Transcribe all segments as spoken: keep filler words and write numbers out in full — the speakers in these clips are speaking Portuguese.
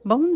Bom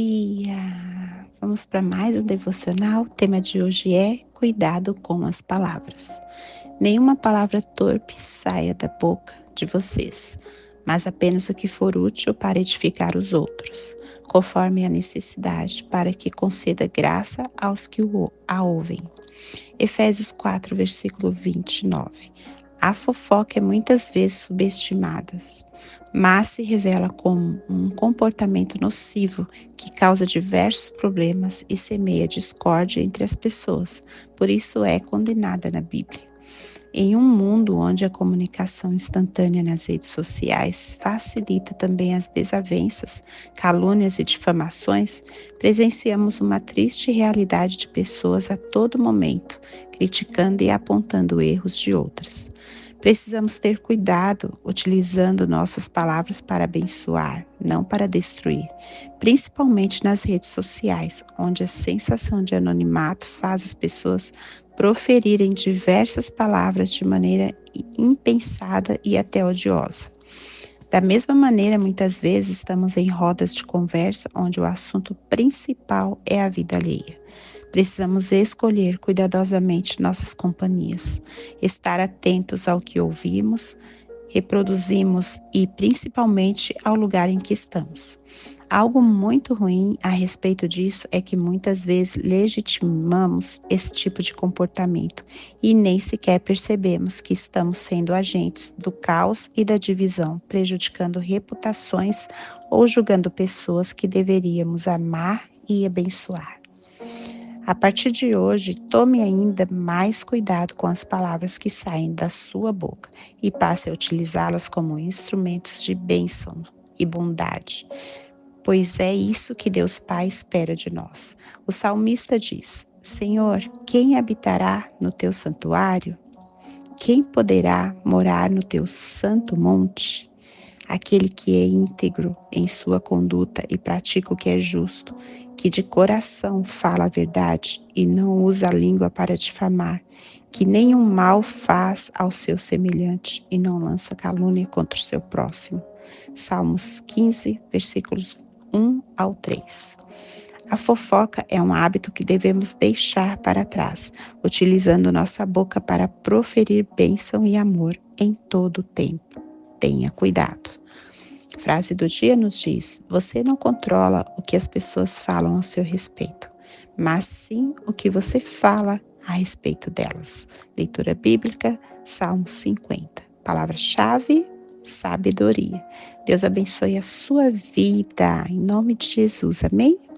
dia! Vamos para mais um devocional. O tema de hoje é cuidado com as palavras. Nenhuma palavra torpe saia da boca de vocês, mas apenas o que for útil para edificar os outros, conforme a necessidade, para que conceda graça aos que o a ouvem. Efésios quatro, versículo vinte e nove. A fofoca é muitas vezes subestimada, mas se revela como um comportamento nocivo que causa diversos problemas e semeia discórdia entre as pessoas. Por isso é condenada na Bíblia. Em um mundo onde a comunicação instantânea nas redes sociais facilita também as desavenças, calúnias e difamações, presenciamos uma triste realidade de pessoas a todo momento, criticando e apontando erros de outras. Precisamos ter cuidado utilizando nossas palavras para abençoar, não para destruir, principalmente nas redes sociais, onde a sensação de anonimato faz as pessoas proferirem diversas palavras de maneira impensada e até odiosa. Da mesma maneira, muitas vezes estamos em rodas de conversa onde o assunto principal é a vida alheia. Precisamos escolher cuidadosamente nossas companhias, estar atentos ao que ouvimos, reproduzimos e principalmente ao lugar em que estamos. Algo muito ruim a respeito disso é que muitas vezes legitimamos esse tipo de comportamento e nem sequer percebemos que estamos sendo agentes do caos e da divisão, prejudicando reputações ou julgando pessoas que deveríamos amar e abençoar. A partir de hoje, tome ainda mais cuidado com as palavras que saem da sua boca e passe a utilizá-las como instrumentos de bênção e bondade, pois é isso que Deus Pai espera de nós. O salmista diz: Senhor, quem habitará no teu santuário? Quem poderá morar no teu santo monte? Aquele que é íntegro em sua conduta e pratica o que é justo, que de coração fala a verdade e não usa a língua para difamar, que nenhum mal faz ao seu semelhante e não lança calúnia contra o seu próximo. Salmos quinze, versículos um ao três. A fofoca é um hábito que devemos deixar para trás, utilizando nossa boca para proferir bênção e amor em todo o tempo. Tenha cuidado. A frase do dia nos diz: você não controla o que as pessoas falam a seu respeito, mas sim o que você fala a respeito delas. Leitura bíblica, Salmo cinquenta. Palavra-chave: sabedoria. Deus abençoe a sua vida, em nome de Jesus. Amém?